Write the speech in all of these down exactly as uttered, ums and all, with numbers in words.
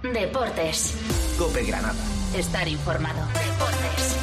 Deportes. COPE Granada. Estar informado. Deportes.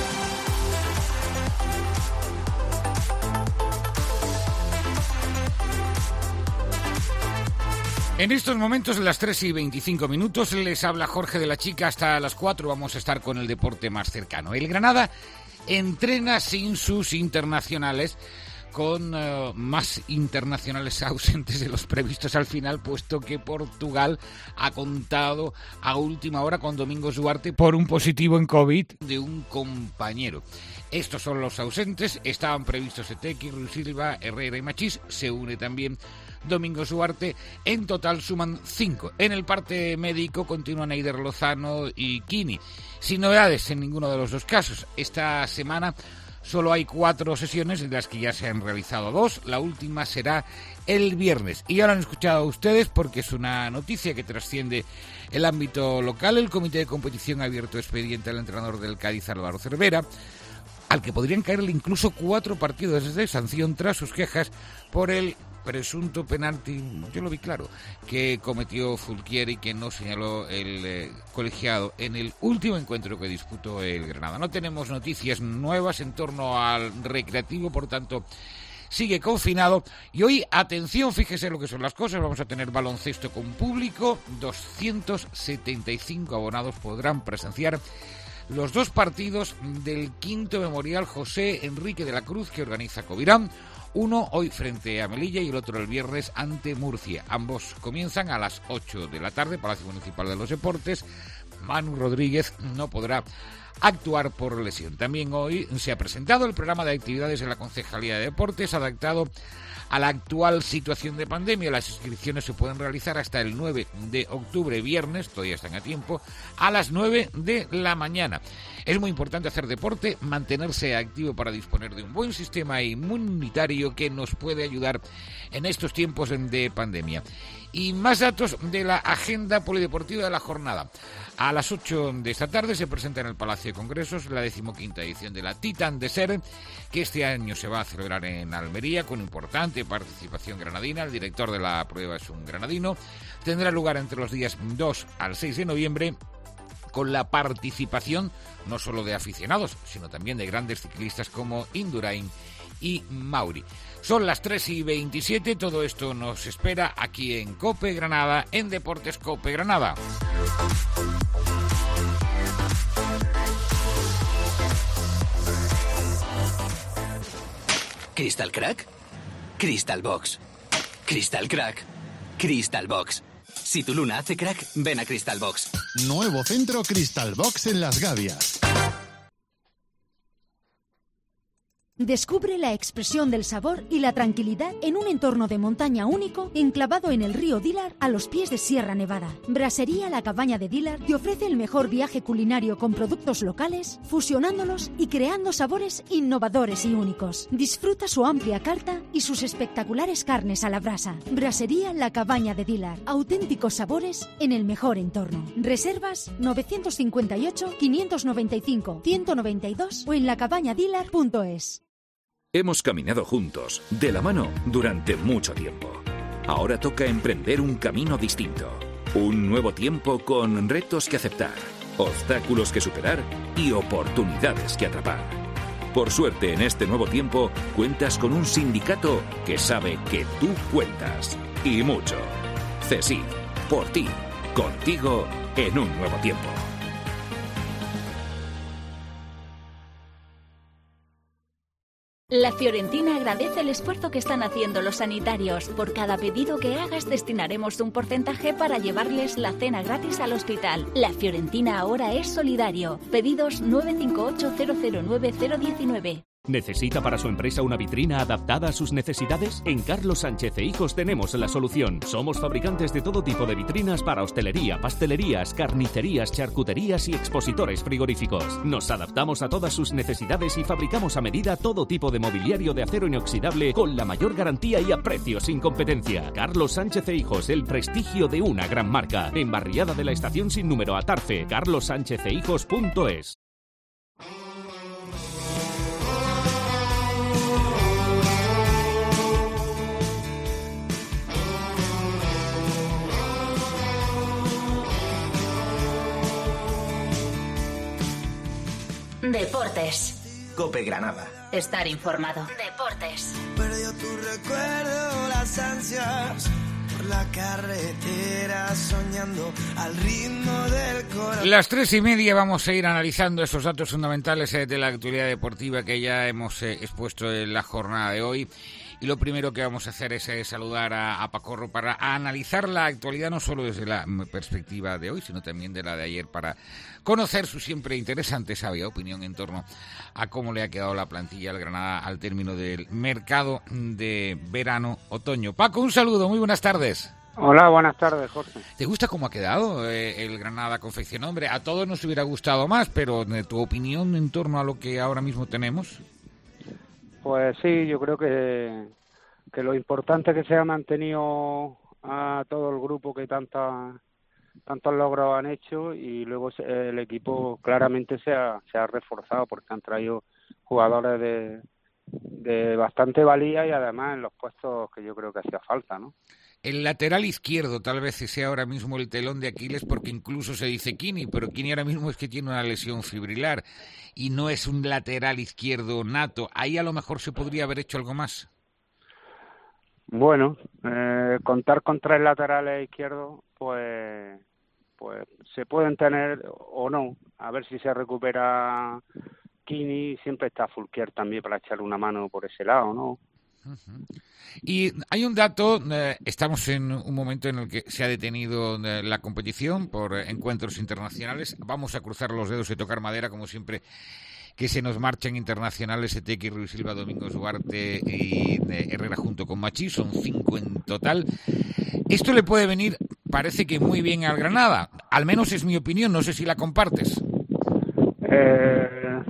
En estos momentos, las tres y veinticinco minutos, les habla Jorge de la Chica. Hasta las cuatro vamos a estar con el deporte más cercano. El Granada entrena sin sus internacionales, con uh, más internacionales ausentes de los previstos al final, puesto que Portugal ha contado a última hora con Domingos Duarte por un positivo en COVID de un compañero. Estos son los ausentes. Estaban previstos Etequi, Rui Silva, Herrera y Machís. Se une también Domingos Duarte. En total suman cinco. En el parte médico continúan Eider Lozano y Quini. Sin novedades en ninguno de los dos casos. Esta semana solo hay cuatro sesiones, de las que ya se han realizado dos. La última será el viernes. Y ya lo han escuchado ustedes porque es una noticia que trasciende el ámbito local. El comité de competición ha abierto expediente al entrenador del Cádiz, Álvaro Cervera, al que podrían caerle incluso cuatro partidos de sanción tras sus quejas por el presunto penalti, yo lo vi claro, que cometió Fulquier y que no señaló el eh, colegiado en el último encuentro que disputó el Granada. No tenemos noticias nuevas en torno al Recreativo, por tanto sigue confinado. Y hoy, atención, fíjese lo que son las cosas, vamos a tener baloncesto con público. doscientos setenta y cinco abonados podrán presenciar los dos partidos del quinto Memorial José Enrique de la Cruz que organiza Covirán. Uno hoy frente a Melilla y el otro el viernes ante Murcia. Ambos comienzan a las ocho de la tarde, Palacio Municipal de los Deportes. Manu Rodríguez no podrá actuar por lesión. También hoy se ha presentado el programa de actividades de la Concejalía de Deportes, adaptado a la actual situación de pandemia. Las inscripciones se pueden realizar hasta el nueve de octubre, viernes, todavía están a tiempo, a las nueve de la mañana. Es muy importante hacer deporte, mantenerse activo para disponer de un buen sistema inmunitario que nos puede ayudar en estos tiempos de pandemia. Y más datos de la agenda polideportiva de la jornada. A las ocho de esta tarde se presenta en el Palacio de Congresos la decimoquinta edición de la Titan Desert, que este año se va a celebrar en Almería con importante participación granadina. El director de la prueba es un granadino. Tendrá lugar entre los días dos al seis de noviembre, con la participación no solo de aficionados, sino también de grandes ciclistas como Indurain y Mauri. Son las tres y veintisiete, todo esto nos espera aquí en COPE Granada, en Deportes COPE Granada. ¿Crystal Crack? Crystal Box. Crystal Crack. Crystal Box. Si tu luna hace crack, ven a Crystal Box. Nuevo centro Crystal Box en Las Gavias. Descubre la expresión del sabor y la tranquilidad en un entorno de montaña único enclavado en el río Dilar a los pies de Sierra Nevada. Brasería La Cabaña de Dilar te ofrece el mejor viaje culinario con productos locales, fusionándolos y creando sabores innovadores y únicos. Disfruta su amplia carta y sus espectaculares carnes a la brasa. Brasería La Cabaña de Dilar. Auténticos sabores en el mejor entorno. Reservas nueve cinco ocho, cinco nueve cinco, uno nueve dos o en la cabaña dilar punto es. Hemos caminado juntos, de la mano, durante mucho tiempo. Ahora toca emprender un camino distinto. Un nuevo tiempo con retos que aceptar, obstáculos que superar y oportunidades que atrapar. Por suerte, en este nuevo tiempo, cuentas con un sindicato que sabe que tú cuentas. Y mucho. CESIF, por ti, contigo, en un nuevo tiempo. La Fiorentina agradece el esfuerzo que están haciendo los sanitarios. Por cada pedido que hagas destinaremos un porcentaje para llevarles la cena gratis al hospital. La Fiorentina ahora es solidario. Pedidos nueve cinco ocho cero cero nueve cero uno nueve. ¿Necesita para su empresa una vitrina adaptada a sus necesidades? En Carlos Sánchez e Hijos tenemos la solución. Somos fabricantes de todo tipo de vitrinas para hostelería, pastelerías, carnicerías, charcuterías y expositores frigoríficos. Nos adaptamos a todas sus necesidades y fabricamos a medida todo tipo de mobiliario de acero inoxidable con la mayor garantía y a precios sin competencia. Carlos Sánchez e Hijos, el prestigio de una gran marca. En Barriada de la Estación sin número, Atarfe, carlos sánchez e hijos punto es. Deportes. COPE Granada. Estar informado. Deportes. Perdió tu recuerdo, las ansias por la carretera, soñando al ritmo del corazón. Las tres y media vamos a ir analizando esos datos fundamentales eh, de la actualidad deportiva que ya hemos eh, expuesto en la jornada de hoy. Y lo primero que vamos a hacer es eh, saludar a, a Pacorro para analizar la actualidad no solo desde la perspectiva de hoy, sino también de la de ayer, para conocer su siempre interesante, sabia opinión en torno a cómo le ha quedado la plantilla al Granada al término del mercado de verano-otoño. Paco, un saludo, muy buenas tardes. Hola, buenas tardes, Jorge. ¿Te gusta cómo ha quedado eh, el Granada confección? Hombre, a todos nos hubiera gustado más, pero eh, ¿tu opinión en torno a lo que ahora mismo tenemos? Pues sí, yo creo que, que lo importante es que se ha mantenido a todo el grupo que tanta, tantos logros han hecho, y luego el equipo claramente se ha, se ha reforzado porque han traído jugadores de, de bastante valía y además en los puestos que yo creo que hacía falta, ¿no? El lateral izquierdo tal vez sea ahora mismo el telón de Aquiles, porque incluso se dice Kini, pero Kini ahora mismo es que tiene una lesión fibrilar y no es un lateral izquierdo nato. Ahí a lo mejor se podría haber hecho algo más. Bueno, eh, contar con tres laterales izquierdos, pues, pues se pueden tener o no. A ver si se recupera Kini, siempre está Fulquier también para echarle una mano por ese lado, ¿no? Uh-huh. Y hay un dato, eh, estamos en un momento en el que se ha detenido eh, la competición por eh, encuentros internacionales. Vamos a cruzar los dedos y tocar madera, como siempre, que se nos marchan internacionales Etequi, Ruiz Silva, Domingos Duarte y eh, Herrera junto con Machí, son cinco en total. Esto le puede venir, parece que muy bien al Granada, al menos es mi opinión, no sé si la compartes. Eh...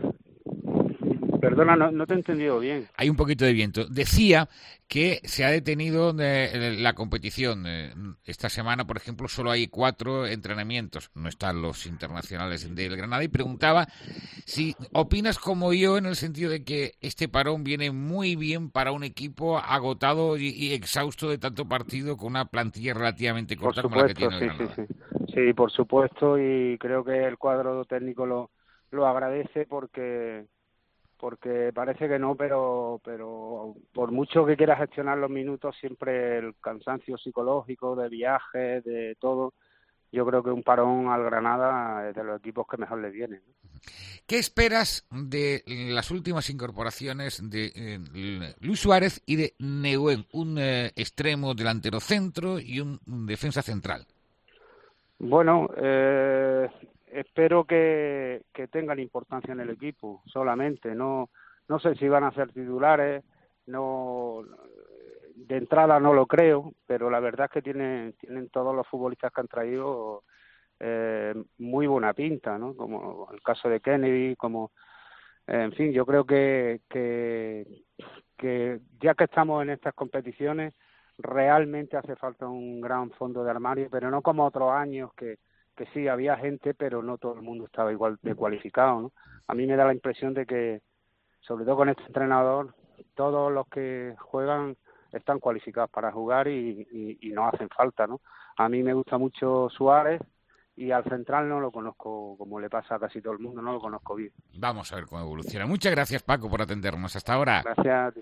Perdona, no, no te he entendido bien. Hay un poquito de viento. Decía que se ha detenido eh, la competición. Eh, esta semana, por ejemplo, solo hay cuatro entrenamientos. No están los internacionales del Granada. Y preguntaba si opinas como yo en el sentido de que este parón viene muy bien para un equipo agotado y, y exhausto de tanto partido con una plantilla relativamente corta por como la que supuesto, tiene el sí, Granada. Sí, sí. sí, por supuesto. Y creo que el cuadro técnico lo, lo agradece porque... porque parece que no, pero pero por mucho que quieras gestionar los minutos, siempre el cansancio psicológico, de viajes, de todo, yo creo que un parón al Granada es de los equipos que mejor le viene, ¿no? ¿Qué esperas de las últimas incorporaciones de eh, Luis Suárez y de Neuen, un eh, extremo delantero centro y un, un defensa central? Bueno, eh... espero que, que tengan importancia en el equipo solamente, no no sé si van a ser titulares, no de entrada no lo creo, pero la verdad es que tienen tienen todos los futbolistas que han traído eh, muy buena pinta, ¿no? Como el caso de Kennedy, como en fin, yo creo que que que ya que estamos en estas competiciones realmente hace falta un gran fondo de armario, pero no como otros años que que sí, había gente, pero no todo el mundo estaba igual de cualificado, ¿no? A mí me da la impresión de que, sobre todo con este entrenador, todos los que juegan están cualificados para jugar y, y, y no hacen falta, ¿no? A mí me gusta mucho Suárez y al central no lo conozco, como le pasa a casi todo el mundo, no lo conozco bien. Vamos a ver cómo evoluciona. Muchas gracias, Paco, por atendernos. Hasta ahora. Gracias.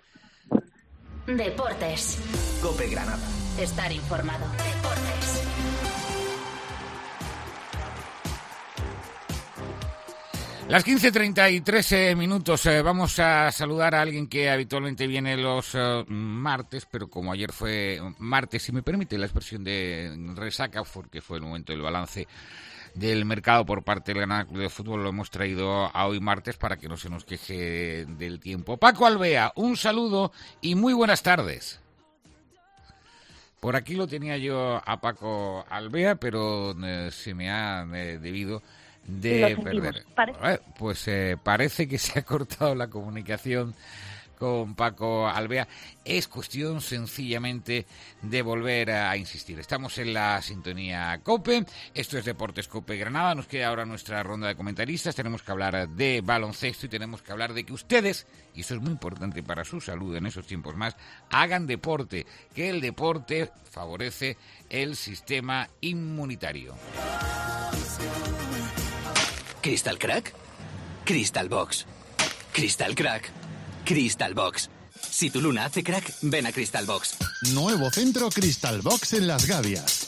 Deportes. COPE Granada. Estar informado. Deportes. Las quince treinta y tres eh, minutos, eh, vamos a saludar a alguien que habitualmente viene los uh, martes, pero como ayer fue martes, si me permite la expresión de resaca, porque fue el momento del balance del mercado por parte del Granada Club de Fútbol, lo hemos traído a hoy martes para que no se nos queje del tiempo. Paco Alvea, un saludo y muy buenas tardes. Por aquí lo tenía yo a Paco Alvea, pero eh, se me ha eh, debido... de perder. Pare- pues eh, parece que se ha cortado la comunicación con Paco Alvea. Es cuestión sencillamente de volver a insistir. Estamos en la sintonía COPE, esto es Deportes COPE Granada, nos queda ahora nuestra ronda de comentaristas, tenemos que hablar de baloncesto y tenemos que hablar de que ustedes, y eso es muy importante para su salud en esos tiempos más, hagan deporte, que el deporte favorece el sistema inmunitario. ¿Crystal Crack? Crystal Box. Crystal Crack. Crystal Box. Si tu luna hace crack, ven a Crystal Box. Nuevo centro Crystal Box en Las Gavias.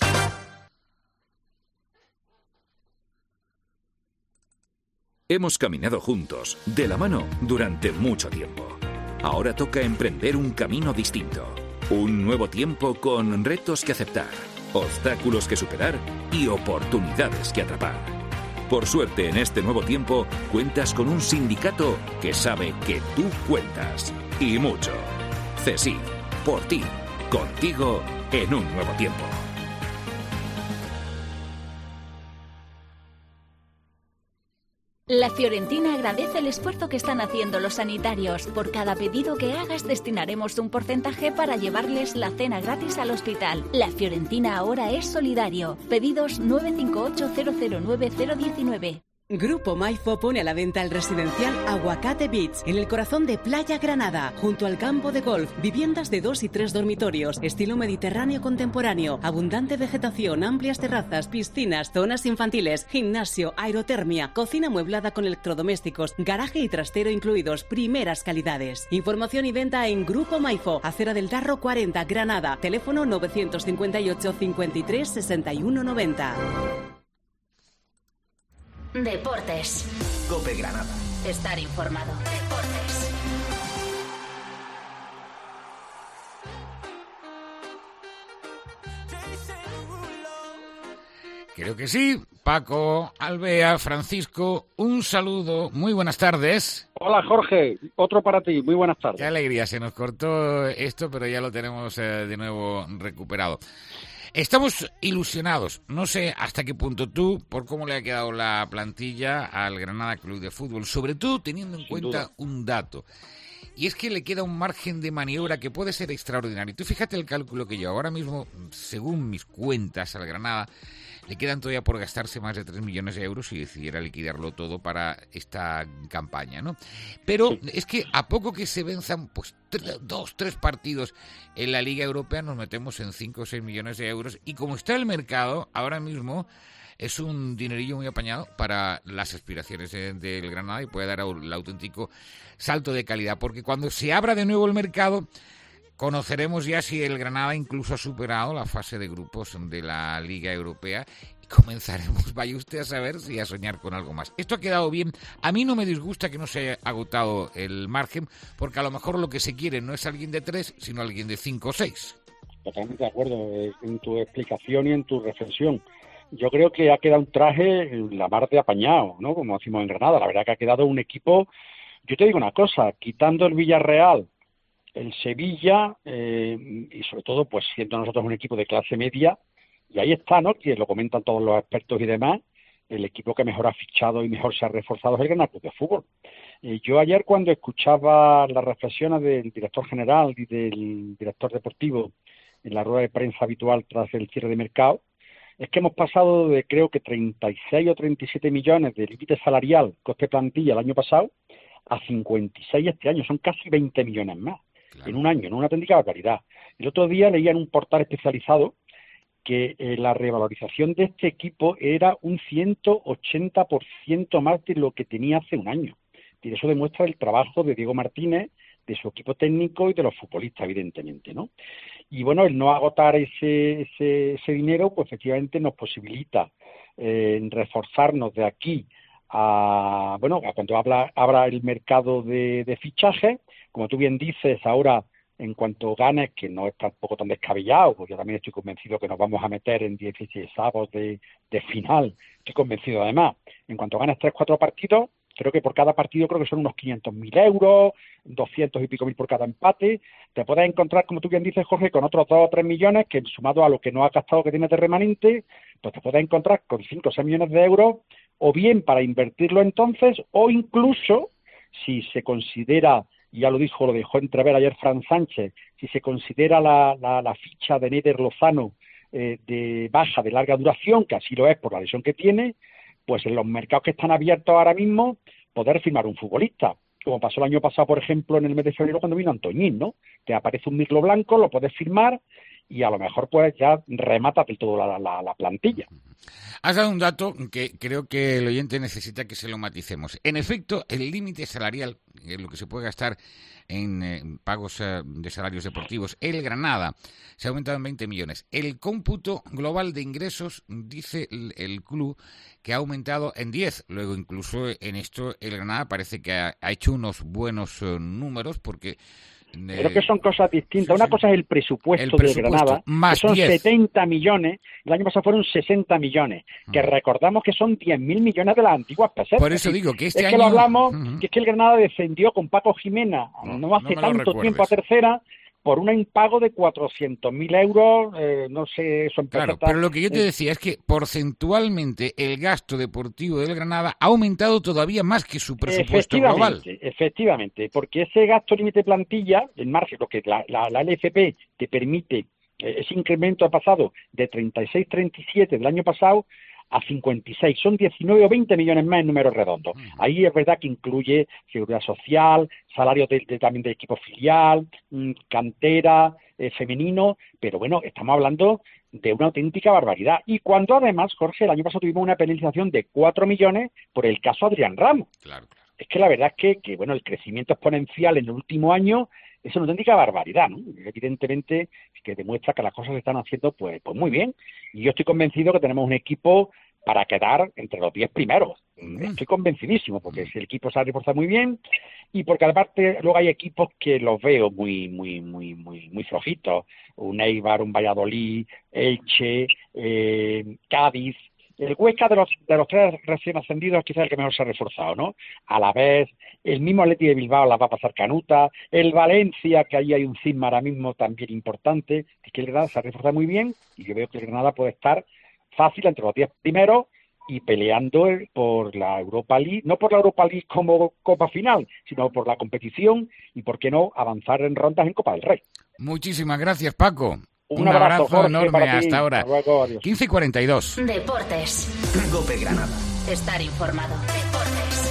Hemos caminado juntos, de la mano, durante mucho tiempo. Ahora toca emprender un camino distinto. Un nuevo tiempo con retos que aceptar, obstáculos que superar y oportunidades que atrapar. Por suerte, en este nuevo tiempo, cuentas con un sindicato que sabe que tú cuentas. Y mucho. CESIF, por ti, contigo, en un nuevo tiempo. La Fiorentina agradece el esfuerzo que están haciendo los sanitarios. Por cada pedido que hagas destinaremos un porcentaje para llevarles la cena gratis al hospital. La Fiorentina ahora es solidario. Pedidos nueve cinco ocho cero cero nueve cero uno nueve. Grupo Maifo pone a la venta el residencial Aguacate Beach, en el corazón de Playa Granada, junto al campo de golf, viviendas de dos y tres dormitorios, estilo mediterráneo contemporáneo, abundante vegetación, amplias terrazas, piscinas, zonas infantiles, gimnasio, aerotermia, cocina amueblada con electrodomésticos, garaje y trastero incluidos, primeras calidades. Información y venta en Grupo Maifo, Acera del Tarro cuarenta, Granada, teléfono nueve cinco ocho, cincuenta y tres, sesenta y uno noventa. Deportes. COPE Granada. Estar informado. Deportes. Creo que sí. Paco, Alvea, Francisco, un saludo. Muy buenas tardes. Hola, Jorge. Otro para ti. Muy buenas tardes. Qué alegría. Se nos cortó esto, pero ya lo tenemos eh, de nuevo recuperado. Estamos ilusionados, no sé hasta qué punto tú, por cómo le ha quedado la plantilla al Granada Club de Fútbol, sobre todo teniendo en Sin cuenta duda. un dato, y es que le queda un margen de maniobra que puede ser extraordinario. Tú fíjate el cálculo que yo ahora mismo, según mis cuentas al Granada, le quedan todavía por gastarse más de tres millones de euros si decidiera liquidarlo todo para esta campaña, ¿no? Pero sí. es que a poco que se venzan pues tres, dos, tres partidos en la Liga Europea nos metemos en cinco o seis millones de euros y como está el mercado ahora mismo es un dinerillo muy apañado para las aspiraciones del Granada y puede dar el auténtico salto de calidad, porque cuando se abra de nuevo el mercado conoceremos ya si el Granada incluso ha superado la fase de grupos de la Liga Europea y comenzaremos, vaya usted a saber, si a soñar con algo más. Esto ha quedado bien. A mí no me disgusta que no se haya agotado el margen, porque a lo mejor lo que se quiere no es alguien de tres, sino alguien de cinco o seis. Totalmente de acuerdo en tu explicación y en tu reflexión. Yo creo que ha quedado un traje la mar de apañado, ¿no? Como decimos en Granada. La verdad que ha quedado un equipo, yo te digo una cosa, quitando el Villarreal, el Sevilla, eh, y sobre todo, pues siendo nosotros un equipo de clase media, y ahí está, ¿no?, que lo comentan todos los expertos y demás, el equipo que mejor ha fichado y mejor se ha reforzado es el Granada Club de Fútbol. Eh, yo ayer cuando escuchaba las reflexiones del director general y del director deportivo en la rueda de prensa habitual tras el cierre de mercado, es que hemos pasado de creo que treinta y seis o treinta y siete millones de límite salarial, coste plantilla el año pasado, a cincuenta y seis este año, son casi veinte millones más. Claro. En un año, en una auténtica barbaridad. El otro día leía en un portal especializado que eh, la revalorización de este equipo era un ciento ochenta por ciento más de lo que tenía hace un año. Y eso demuestra el trabajo de Diego Martínez, de su equipo técnico y de los futbolistas, evidentemente, ¿no? Y bueno, el no agotar ese, ese, ese dinero, pues efectivamente nos posibilita eh, reforzarnos de aquí a, bueno, a cuando abra, abra el mercado de, de fichajes. Como tú bien dices, ahora, en cuanto ganes, que no es tampoco tan descabellado, porque yo también estoy convencido que nos vamos a meter en dieciséis avos de, de final, estoy convencido además, en cuanto ganes tres cuatro partidos, creo que por cada partido creo que son unos quinientos mil euros, doscientos y pico mil por cada empate, te puedes encontrar, como tú bien dices, Jorge, con otros dos o tres millones, que sumado a lo que no has gastado que tienes de remanente, pues te puedes encontrar con cinco o seis millones de euros, o bien para invertirlo entonces, o incluso, si se considera, y ya lo dijo, lo dejó entrever ayer Fran Sánchez, si se considera la, la, la ficha de Neider Lozano eh, de baja, de larga duración, que así lo es por la lesión que tiene, pues en los mercados que están abiertos ahora mismo, poder firmar un futbolista. Como pasó el año pasado, por ejemplo, en el mes de febrero cuando vino Antoñín, ¿no? Que aparece un mirlo blanco, lo puedes firmar y a lo mejor pues ya remátate toda la, la, la plantilla. Has dado un dato que creo que el oyente necesita que se lo maticemos. En efecto, el límite salarial, eh, lo que se puede gastar en eh, pagos eh, de salarios deportivos, el Granada, se ha aumentado en veinte millones. El cómputo global de ingresos, dice el, el club, que ha aumentado en diez. Luego, incluso en esto, el Granada parece que ha, ha hecho unos buenos eh, números, porque... Creo que son cosas distintas. Sí, Una sí. cosa es el presupuesto, el presupuesto de Granada, más que son diez. setenta millones, el año pasado fueron sesenta millones, que uh-huh. recordamos que son diez mil millones de las antiguas pesetas. Por eso digo que este es año... que lo hablamos, uh-huh. que es que el Granada descendió con Paco Jimena no, no hace no tanto tiempo a tercera, por un impago de cuatrocientos mil euros, eh, no sé, son Claro, pero lo que yo te decía es que porcentualmente el gasto deportivo del Granada ha aumentado todavía más que su presupuesto global. Efectivamente, porque ese gasto límite plantilla, el margen, lo que la, la, la L F P te permite, eh, ese incremento ha pasado de treinta y seis, treinta y siete del año pasado a cincuenta y seis, son diecinueve o veinte millones más en números redondos. Uh-huh. Ahí es verdad que incluye seguridad social, salarios de, de, también de equipo filial, mmm, cantera, eh, femenino, pero bueno, estamos hablando de una auténtica barbaridad. Y cuando además, Jorge, el año pasado tuvimos una penalización de cuatro millones por el caso Adrián Ramos. Claro, claro. Es que la verdad es que, que, bueno, el crecimiento exponencial en el último año es una auténtica barbaridad, ¿no? Evidentemente que demuestra que las cosas se están haciendo pues, pues muy bien. Y yo estoy convencido que tenemos un equipo para quedar entre los diez primeros. Mm. Estoy convencidísimo, porque si el equipo se ha reforzado muy bien y porque aparte luego hay equipos que los veo muy muy muy muy muy flojitos. Un Eibar, un Valladolid, Elche, eh, Cádiz. El Huesca de los de los tres recién ascendidos quizás el que mejor se ha reforzado, ¿no? A la vez, el mismo Atleti de Bilbao la va a pasar canuta, el Valencia, que ahí hay un cisma ahora mismo también importante, es que el Granada se ha reforzado muy bien y yo veo que el Granada puede estar fácil entre los diez primeros y peleando por la Europa League, no por la Europa League como copa final, sino por la competición y, por qué no, avanzar en rondas en Copa del Rey. Muchísimas gracias, Paco. Un, Un abrazo, abrazo Jorge, enorme para ti. hasta ahora. Hasta luego, quince y cuarenta y dos. Deportes. Cope Granada. Estar informado. Deportes.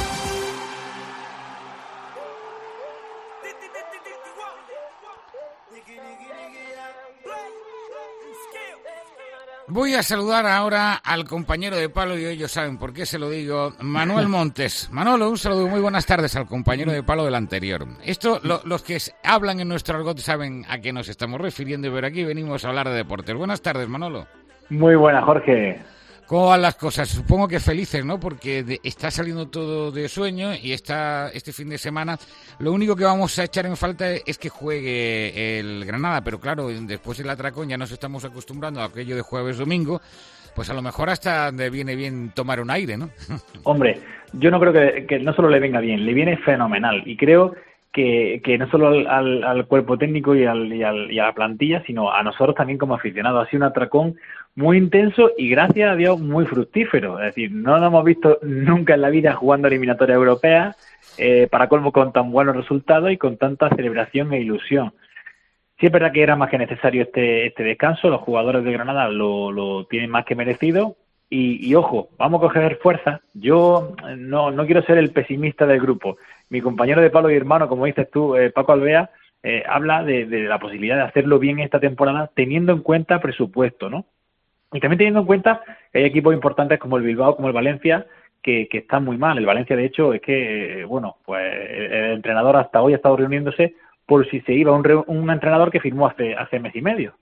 Voy a saludar ahora al compañero de palo, y ellos saben por qué se lo digo, Manuel Montes. Manolo, un saludo, muy buenas tardes al compañero de palo del anterior. Esto, lo, los que hablan en nuestro argot saben a qué nos estamos refiriendo, pero aquí venimos a hablar de deportes. Buenas tardes, Manolo. Muy buenas, Jorge. ¿Cómo van las cosas? Supongo que felices, ¿no? Porque de, está saliendo todo de sueño y está este fin de semana. Lo único que vamos a echar en falta es que juegue el Granada, pero claro, después del atracón ya nos estamos acostumbrando a aquello de jueves-domingo, pues a lo mejor hasta le viene bien tomar un aire, ¿no? Hombre, yo no creo que, que no solo le venga bien, le viene fenomenal y creo que, que no solo al, al, al cuerpo técnico y, al, y, al, y a la plantilla, sino a nosotros también como aficionados. Ha sido un atracón muy intenso y, gracias a Dios, muy fructífero. Es decir, no nos hemos visto nunca en la vida jugando eliminatorias europeas, eh, para colmo con tan buenos resultados y con tanta celebración e ilusión. Sí es verdad que era más que necesario este este descanso, los jugadores de Granada lo, lo tienen más que merecido y, y ojo, vamos a coger fuerza. Yo no, no quiero ser el pesimista del grupo. Mi compañero de palo y hermano, como dices tú, eh, Paco Alvea, eh, habla de, de la posibilidad de hacerlo bien esta temporada teniendo en cuenta presupuesto, ¿no? Y también teniendo en cuenta que hay equipos importantes como el Bilbao, como el Valencia, que, que están muy mal. El Valencia, de hecho, es que, bueno, pues el entrenador hasta hoy ha estado reuniéndose por si se iba un, re, un entrenador que firmó hace, hace mes y medio.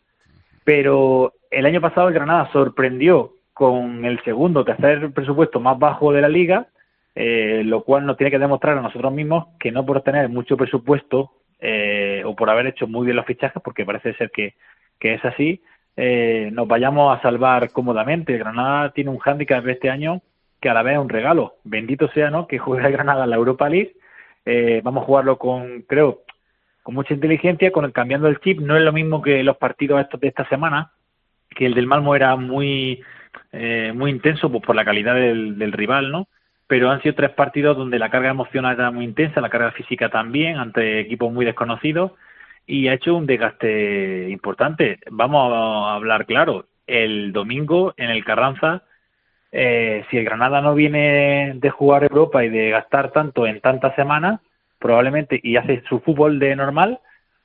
Pero el año pasado el Granada sorprendió con el segundo o tercer presupuesto más bajo de la Liga, eh, lo cual nos tiene que demostrar a nosotros mismos que no por tener mucho presupuesto eh, o por haber hecho muy bien los fichajes, porque parece ser que, que es así, Eh, nos vayamos a salvar cómodamente. El Granada tiene un hándicap este año que a la vez es un regalo. Bendito sea, ¿no?, que juegue el Granada en la Europa League. Eh, vamos a jugarlo con, creo, con mucha inteligencia, con el, cambiando el chip. No es lo mismo que los partidos estos de esta semana, que el del Malmo era muy eh, muy intenso pues por la calidad del, del rival, ¿no? Pero han sido tres partidos donde la carga emocional era muy intensa, la carga física también, ante equipos muy desconocidos, y ha hecho un desgaste importante. Vamos a hablar claro, el domingo en el Carranza, eh, si el Granada no viene de jugar Europa y de gastar tanto en tantas semanas, probablemente, y hace su fútbol de normal,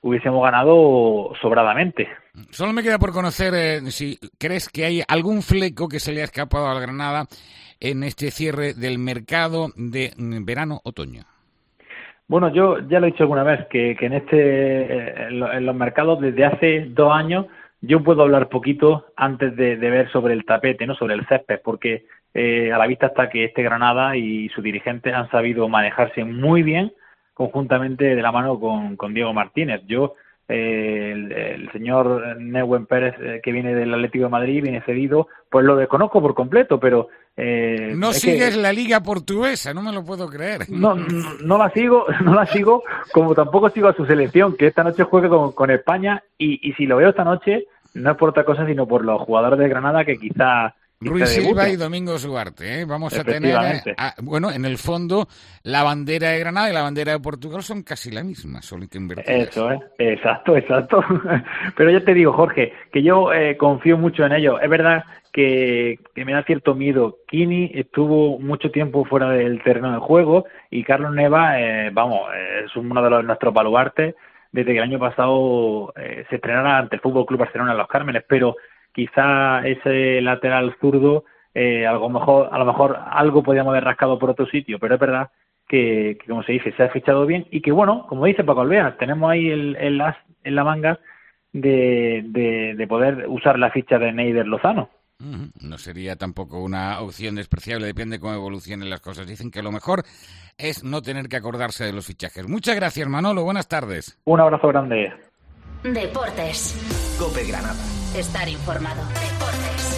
hubiésemos ganado sobradamente. Solo me queda por conocer eh, si crees que hay algún fleco que se le ha escapado al Granada en este cierre del mercado de verano-otoño. Bueno, yo ya lo he dicho alguna vez, que, que en este en los mercados desde hace dos años yo puedo hablar poquito antes de, de ver sobre el tapete, no sobre el césped, porque eh, a la vista está que este Granada y sus dirigentes han sabido manejarse muy bien conjuntamente de la mano con, con Diego Martínez. Yo, eh, el, el señor Nehuen Pérez, eh, que viene del Atlético de Madrid, viene cedido, pues lo desconozco por completo, pero... Eh, no sigues que, la Liga Portuguesa, no me lo puedo creer. No, no, no la sigo, no la sigo, como tampoco sigo a su selección, que esta noche juegue con, con España, y, y si lo veo esta noche, no es por otra cosa, sino por los jugadores de Granada que quizá... Ruiz Silva y Domingo Duarte, ¿eh? Vamos a tener, eh, a, bueno, en el fondo, la bandera de Granada y la bandera de Portugal son casi la misma, solo que invertidas. Eso es, exacto, exacto. Pero ya te digo, Jorge, que yo eh, confío mucho en ellos. Es verdad que, que me da cierto miedo. Kini estuvo mucho tiempo fuera del terreno de juego y Carlos Neva, eh, vamos, eh, es uno de los, nuestros baluartes desde que el año pasado eh, se estrenara ante el Fútbol Club Barcelona en Los Cármenes, pero quizá ese lateral zurdo, eh, algo mejor, a lo mejor algo podíamos haber rascado por otro sitio, pero es verdad que, que, como se dice, se ha fichado bien y que, bueno, como dice Paco Alvear, tenemos ahí el, el as en la manga de, de, de poder usar la ficha de Neider Lozano. No sería tampoco una opción despreciable, depende cómo evolucionen las cosas. Dicen que lo mejor es no tener que acordarse de los fichajes. Muchas gracias, Manolo, buenas tardes. Un abrazo grande. Deportes. COPE Granada. Estar informado. Deportes.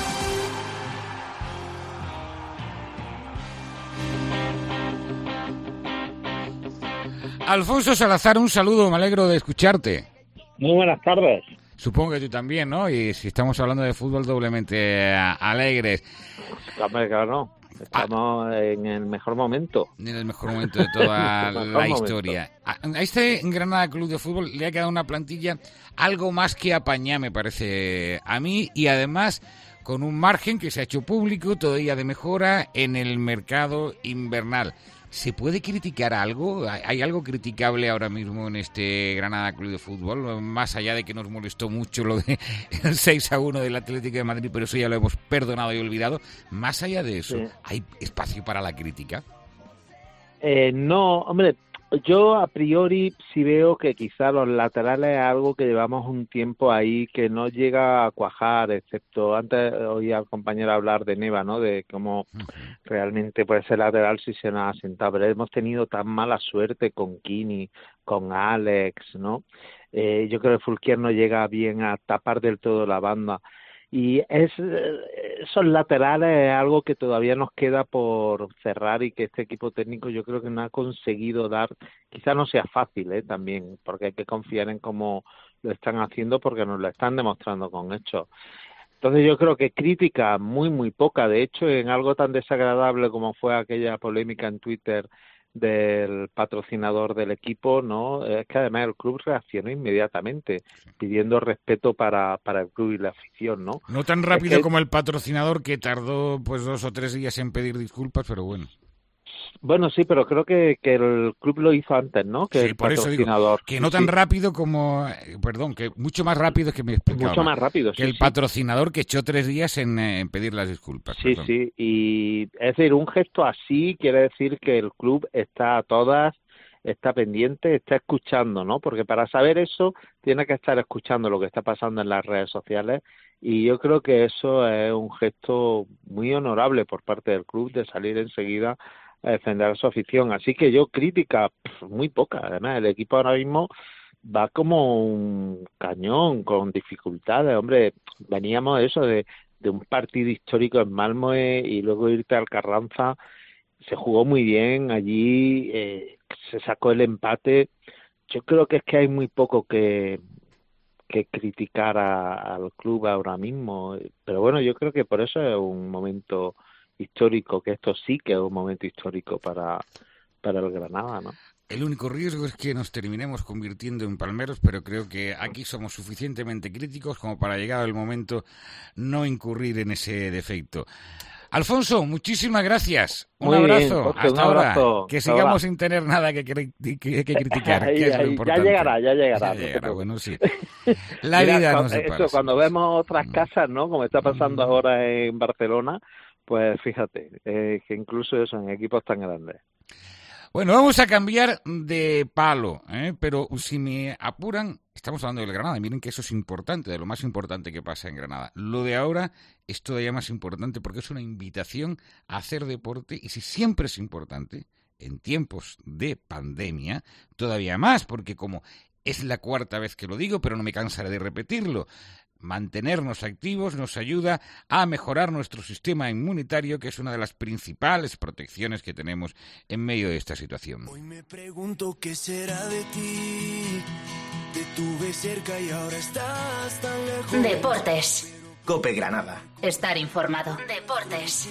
Alfonso Salazar, un saludo, me alegro de escucharte. Muy buenas tardes. Supongo que tú también, ¿no? Y si estamos hablando de fútbol, doblemente alegres. Claro, claro. Estamos ah, en el mejor momento. En el mejor momento de toda la historia. A este Granada Club de Fútbol le ha quedado una plantilla algo más que apañada, me parece a mí, y además con un margen que se ha hecho público todavía de mejora en el mercado invernal. ¿Se puede criticar algo? ¿Hay algo criticable ahora mismo en este Granada Club de Fútbol? Más allá de que nos molestó mucho lo de el seis a uno del Atlético de Madrid, pero eso ya lo hemos perdonado y olvidado. Más allá de eso, sí. ¿Hay espacio para la crítica? Eh, no, hombre, yo a priori sí veo que quizá los laterales es algo que llevamos un tiempo ahí que no llega a cuajar, excepto antes oí al compañero hablar de Neva, ¿no? De cómo uh-huh. realmente puede ser lateral si se nos ha asentado, pero hemos tenido tan mala suerte con Kini, con Alex, ¿no? Eh, yo creo que Fulquier no llega bien a tapar del todo la banda. Y es esos laterales es algo que todavía nos queda por cerrar y que este equipo técnico yo creo que no ha conseguido dar, quizá no sea fácil ¿eh? también, porque hay que confiar en cómo lo están haciendo porque nos lo están demostrando con hechos. Entonces yo creo que crítica muy muy poca, de hecho en algo tan desagradable como fue aquella polémica en Twitter del patrocinador del equipo, ¿no? Es que además el club reaccionó inmediatamente pidiendo respeto para, para el club y la afición, ¿no? No tan rápido es que, como el patrocinador que tardó pues dos o tres días en pedir disculpas, pero bueno. Bueno, sí, pero creo que, que el club lo hizo antes, ¿no? Que sí, el por patrocinador. Eso digo, que no tan sí. rápido como, perdón, que mucho más rápido que me explicaba. Mucho más rápido, que sí, el sí. patrocinador que echó tres días en, en pedir las disculpas. Sí, perdón. sí, y es decir, un gesto así quiere decir que el club está a todas, está pendiente, está escuchando, ¿no? Porque para saber eso tiene que estar escuchando lo que está pasando en las redes sociales y yo creo que eso es un gesto muy honorable por parte del club de salir enseguida a defender a su afición. Así que yo crítica pff, muy poca. Además, el equipo ahora mismo va como un cañón, con dificultades. Hombre, veníamos de eso, de, de un partido histórico en Malmö y luego irte al Carranza. Se jugó muy bien allí, eh, se sacó el empate. Yo creo que es que hay muy poco que, que criticar a, al club ahora mismo. Pero bueno, yo creo que por eso es un momento histórico, que esto sí que es un momento histórico para, para el Granada, ¿no? El único riesgo es que nos terminemos convirtiendo en palmeros, pero creo que aquí somos suficientemente críticos como para, llegado el momento, no incurrir en ese defecto. Alfonso, muchísimas gracias. Un Muy abrazo. bien, Jorge, Hasta un ahora. abrazo. Que Hasta sigamos ahora. sin tener nada que, cri- que, que criticar. Ahí, que es lo ahí, importante. ya llegará, ya llegará. Ya no te llegará, preocupes. bueno, sí. La Mira, vida no cuando, se para. eso, cuando vemos otras casas, ¿no? Como está pasando ahora en Barcelona, pues fíjate, eh, que incluso eso en equipos tan grandes. Bueno, vamos a cambiar de palo, ¿eh? Pero si me apuran, estamos hablando del Granada, y miren que eso es importante, de lo más importante que pasa en Granada. Lo de ahora es todavía más importante porque es una invitación a hacer deporte, y si siempre es importante, en tiempos de pandemia, todavía más, porque como es la cuarta vez que lo digo, pero no me cansaré de repetirlo, mantenernos activos nos ayuda a mejorar nuestro sistema inmunitario, que es una de las principales protecciones que tenemos en medio de esta situación. Hoy me pregunto qué será de ti. Te tuve cerca y ahora estás tan lejos. Deportes. Cope Granada. Estar informado. Deportes.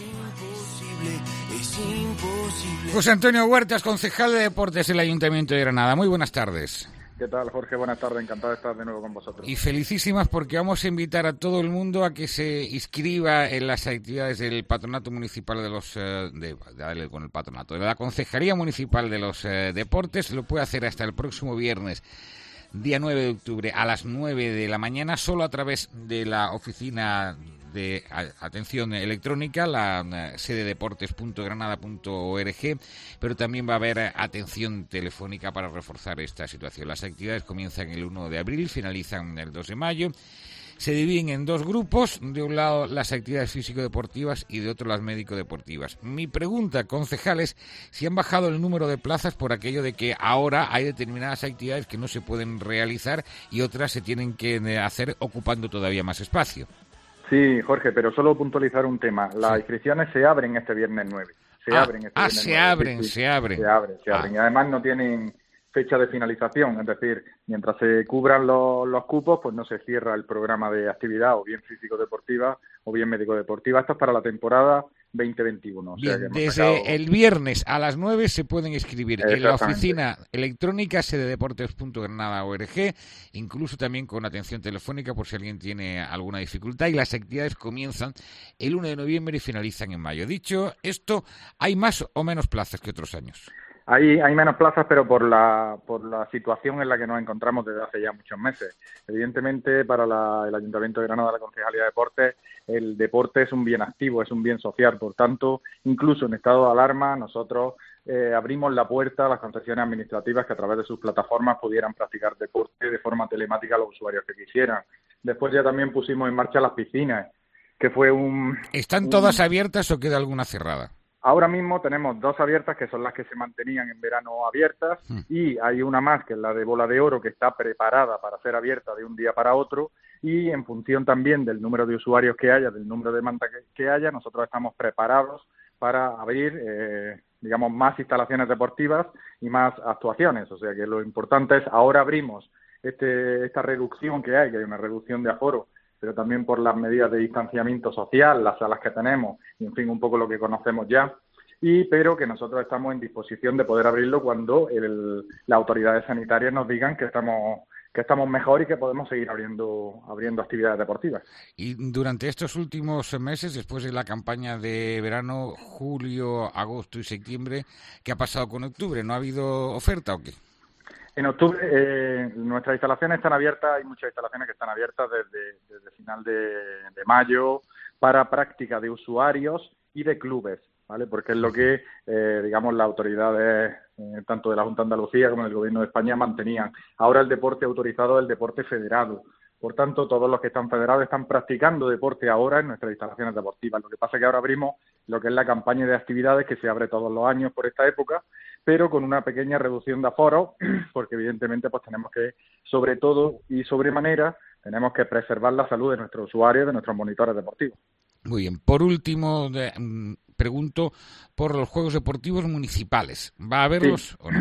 Es imposible. José Antonio Huertas, concejal de Deportes del Ayuntamiento de Granada. Muy buenas tardes. ¿Qué tal, Jorge? Buenas tardes, encantado de estar de nuevo con vosotros. Y felicísimas porque vamos a invitar a todo el mundo a que se inscriba en las actividades del Patronato Municipal de los... Eh, de, dale con el patronato, de la Concejalía Municipal de los eh, Deportes. Lo puede hacer hasta el próximo viernes, día nueve de octubre, a las nueve de la mañana, solo a través de la oficina de atención electrónica, la uh, sede deportes punto granada punto org, pero también va a haber uh, atención telefónica para reforzar esta situación. Las actividades comienzan el uno de abril, finalizan el dos de mayo. Se dividen en dos grupos, de un lado las actividades físico-deportivas y de otro las médico-deportivas. Mi pregunta, concejales, si han bajado el número de plazas por aquello de que ahora hay determinadas actividades que no se pueden realizar y otras se tienen que hacer ocupando todavía más espacio. Sí, Jorge, pero solo puntualizar un tema. Las sí. inscripciones se abren este viernes nueve. Se ah, abren este ah viernes se nueve. abren, sí, sí, se abren. Se abren, se abren. Ah. Y además no tienen fecha de finalización, es decir, mientras se cubran los, los cupos, pues no se cierra el programa de actividad, o bien físico-deportiva o bien médico-deportiva. Esto es para la temporada veinte veintiuno. Bien, o sea que desde sacado... el viernes a las nueve se pueden inscribir en la oficina electrónica sede deportes punto granada punto org, incluso también con atención telefónica por si alguien tiene alguna dificultad, y las actividades comienzan el uno de noviembre y finalizan en mayo. Dicho esto, ¿hay más o menos plazas que otros años? Hay, hay menos plazas, pero por la, por la situación en la que nos encontramos desde hace ya muchos meses. Evidentemente, para la, el Ayuntamiento de Granada, la Concejalía de Deportes, el deporte es un bien activo, es un bien social. Por tanto, incluso en estado de alarma, nosotros eh, abrimos la puerta a las concesiones administrativas que a través de sus plataformas pudieran practicar deporte de forma telemática a los usuarios que quisieran. Después ya también pusimos en marcha las piscinas, que fue un... ¿Están un... todas abiertas o queda alguna cerrada? Ahora mismo tenemos dos abiertas, que son las que se mantenían en verano abiertas, mm. y hay una más, que es la de Bola de Oro, que está preparada para ser abierta de un día para otro, y en función también del número de usuarios que haya, del número de demanda que, que haya, nosotros estamos preparados para abrir, eh, digamos, más instalaciones deportivas y más actuaciones. O sea que lo importante es, ahora abrimos este, esta reducción que hay, que hay una reducción de aforo, pero también por las medidas de distanciamiento social, las salas que tenemos, y en fin, un poco lo que conocemos ya, y pero que nosotros estamos en disposición de poder abrirlo cuando el, las autoridades sanitarias nos digan que estamos que estamos mejor y que podemos seguir abriendo abriendo actividades deportivas. Y durante estos últimos meses, después de la campaña de verano, julio, agosto y septiembre, ¿qué ha pasado con octubre? ¿No ha habido oferta o qué? En octubre eh, nuestras instalaciones están abiertas, hay muchas instalaciones que están abiertas desde, desde final de, de mayo para práctica de usuarios y de clubes, ¿vale? Porque es lo que, eh, digamos, las autoridades, eh, tanto de la Junta de Andalucía como del Gobierno de España, mantenían. Ahora el deporte autorizado es el deporte federado. Por tanto, todos los que están federados están practicando deporte ahora en nuestras instalaciones deportivas. Lo que pasa es que ahora abrimos lo que es la campaña de actividades que se abre todos los años por esta época, pero con una pequeña reducción de aforo, porque evidentemente pues tenemos que, sobre todo y sobremanera, tenemos que preservar la salud de nuestros usuarios, de nuestros monitores deportivos. Muy bien. Por último, de, um, pregunto por los Juegos Deportivos Municipales. ¿Va a haberlos sí. o no?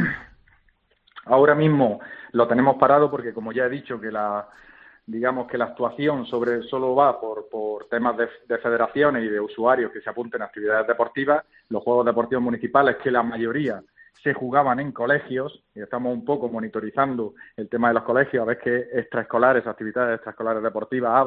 Ahora mismo lo tenemos parado porque, como ya he dicho, que la digamos que la actuación sobre solo va por, por temas de, de federaciones y de usuarios que se apunten a actividades deportivas. Los Juegos Deportivos Municipales, que la mayoría se jugaban en colegios, y estamos un poco monitorizando el tema de los colegios, a ver qué extraescolares, actividades extraescolares deportivas abren,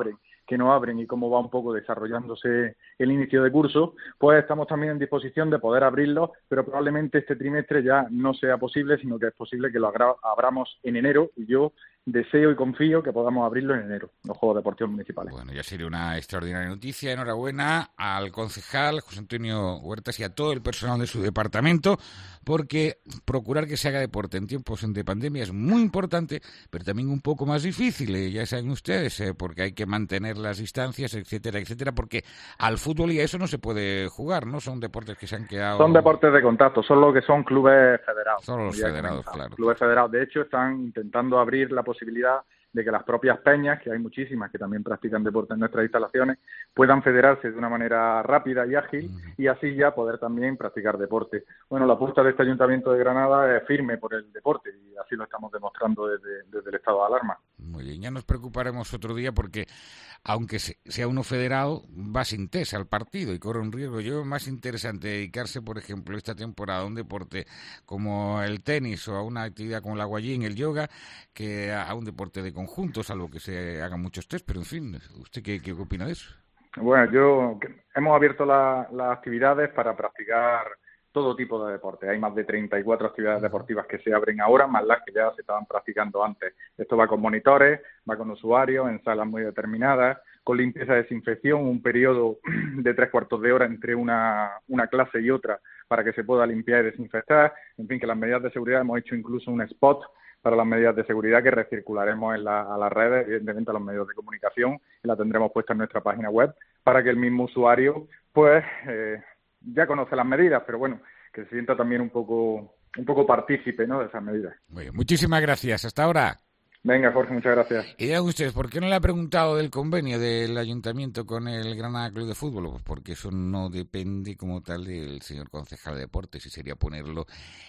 que no abren y cómo va un poco desarrollándose el inicio de curso, pues estamos también en disposición de poder abrirlos, pero probablemente este trimestre ya no sea posible, sino que es posible que lo agra- abramos en enero, y yo deseo y confío que podamos abrirlo en enero, los Juegos Deportivos Municipales. Bueno, ya sería una extraordinaria noticia. Enhorabuena al concejal José Antonio Huertas y a todo el personal de su departamento, porque procurar que se haga deporte en tiempos de pandemia es muy importante, pero también un poco más difícil, eh, ya saben ustedes, eh, porque hay que mantener las distancias, etcétera, etcétera, porque al fútbol y a eso no se puede jugar, ¿no? Son deportes que se han quedado... Son deportes de contacto, son lo que son clubes federados. Son los federados, claro. Clubes federados, de hecho, están intentando abrir la posibilidad de que las propias peñas, que hay muchísimas que también practican deporte en nuestras instalaciones, puedan federarse de una manera rápida y ágil y así ya poder también practicar deporte. Bueno, la apuesta de este Ayuntamiento de Granada es firme por el deporte y así lo estamos demostrando desde, desde el estado de alarma. Muy bien, ya nos preocuparemos otro día porque, aunque sea uno federado, va sin test al partido y corre un riesgo. Yo, más interesante dedicarse, por ejemplo, esta temporada a un deporte como el tenis o a una actividad como el aguayín, el yoga, que a un deporte de conjunto, salvo que se hagan muchos test, pero en fin, ¿usted qué, qué opina de eso? Bueno, yo hemos abierto la, las actividades para practicar todo tipo de deportes. Hay más de treinta y cuatro actividades deportivas que se abren ahora, más las que ya se estaban practicando antes. Esto va con monitores, va con usuarios, en salas muy determinadas, con limpieza y desinfección, un periodo de tres cuartos de hora entre una, una clase y otra para que se pueda limpiar y desinfectar. En fin, que las medidas de seguridad, hemos hecho incluso un spot para las medidas de seguridad que recircularemos en la, a las redes, evidentemente a los medios de comunicación, y la tendremos puesta en nuestra página web para que el mismo usuario pues eh, ya conoce las medidas, pero bueno, que se sienta también un poco un poco partícipe, ¿no?, de esas medidas. Muy bien, muchísimas gracias. Hasta ahora. Venga, Jorge, muchas gracias. Y digan ustedes, ¿por qué no le ha preguntado del convenio del Ayuntamiento con el Granada Club de Fútbol? Pues porque eso no depende como tal del señor concejal de deportes, y sería ponerlo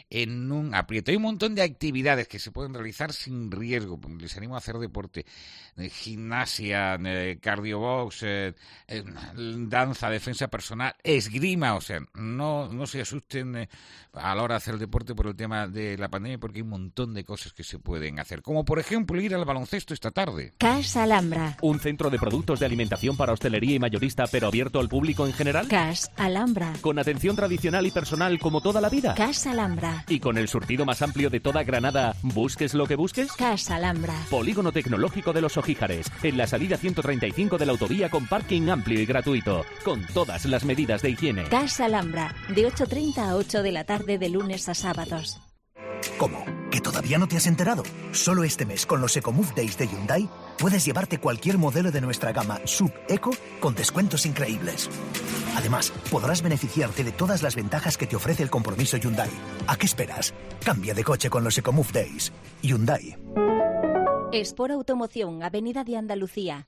en un aprieto. Hay un montón de actividades que se pueden realizar sin riesgo. Les animo a hacer deporte, eh, gimnasia, eh, cardiobox, eh, eh, danza, defensa personal, esgrima. O sea, no, no se asusten eh, a la hora de hacer el deporte por el tema de la pandemia, porque hay un montón de cosas que se pueden hacer. Como por ejemplo, ir al baloncesto esta tarde. Cas Alhambra. ¿Un centro de productos de alimentación para hostelería y mayorista, pero abierto al público en general? Cas Alhambra. ¿Con atención tradicional y personal como toda la vida? Cas Alhambra. ¿Y con el surtido más amplio de toda Granada, busques lo que busques? Cas Alhambra. Polígono Tecnológico de los Ojíjares, en la salida ciento treinta y cinco de la autovía, con parking amplio y gratuito, con todas las medidas de higiene. Cas Alhambra, de ocho treinta a ocho de la tarde de lunes a sábados. ¿Cómo? ¿Que todavía no te has enterado? Solo este mes, con los EcoMove Days de Hyundai, puedes llevarte cualquier modelo de nuestra gama Sub Eco con descuentos increíbles. Además, podrás beneficiarte de todas las ventajas que te ofrece el compromiso Hyundai. ¿A qué esperas? Cambia de coche con los EcoMove Days. Hyundai. Espor Automoción, Avenida de Andalucía.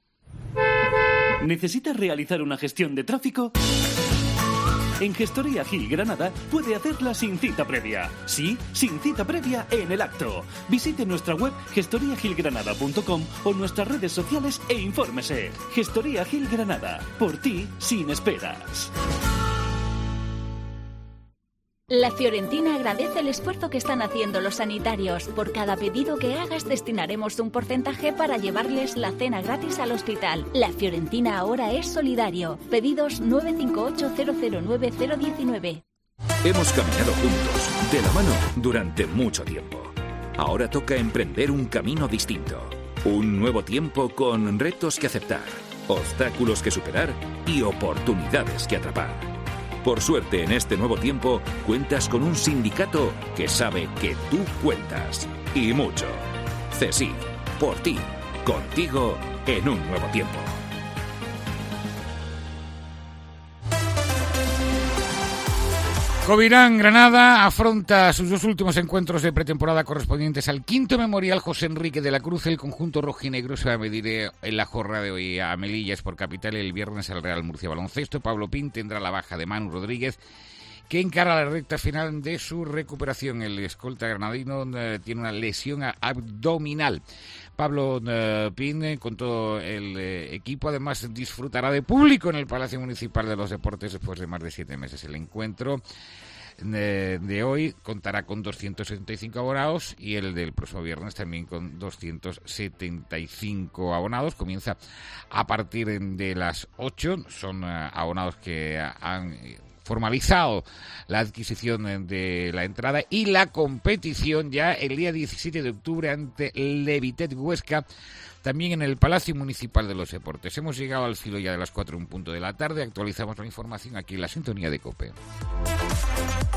¿Necesitas realizar una gestión de tráfico? En Gestoría Gil Granada puede hacerla sin cita previa. Sí, sin cita previa en el acto. Visite nuestra web gestoría gil granada punto com o nuestras redes sociales e infórmese. Gestoría Gil Granada. Por ti, sin esperas. La Fiorentina agradece el esfuerzo que están haciendo los sanitarios. Por cada pedido que hagas destinaremos un porcentaje para llevarles la cena gratis al hospital. La Fiorentina ahora es solidario. Pedidos nueve cinco ocho cero cero nueve cero uno nueve. Hemos caminado juntos, de la mano, durante mucho tiempo. Ahora toca emprender un camino distinto. Un nuevo tiempo con retos que aceptar, obstáculos que superar y oportunidades que atrapar. Por suerte, en este nuevo tiempo, cuentas con un sindicato que sabe que tú cuentas. Y mucho. CESIF, por ti, contigo, en un nuevo tiempo. Covirán Granada afronta sus dos últimos encuentros de pretemporada correspondientes al quinto memorial José Enrique de la Cruz. El conjunto rojinegro se va a medir en la jornada de hoy a Melilla Sport Capital, el viernes al Real Murcia Baloncesto. Pablo Pin tendrá la baja de Manu Rodríguez, que encara la recta final de su recuperación. El escolta granadino eh, tiene una lesión abdominal. Pablo eh, Pin, eh, con todo el eh, equipo, además disfrutará de público en el Palacio Municipal de los Deportes después de más de siete meses. El encuentro de, de hoy contará con doscientos setenta y cinco abonados y el del próximo viernes también con doscientos setenta y cinco abonados. Comienza a partir de las ocho. Son uh, abonados que han formalizado la adquisición de la entrada y la competición ya el día diecisiete de octubre ante Levitet Huesca, también en el Palacio Municipal de los Deportes. Hemos llegado al filo ya de las cuatro en punto de la tarde. Actualizamos la información aquí en la sintonía de COPE.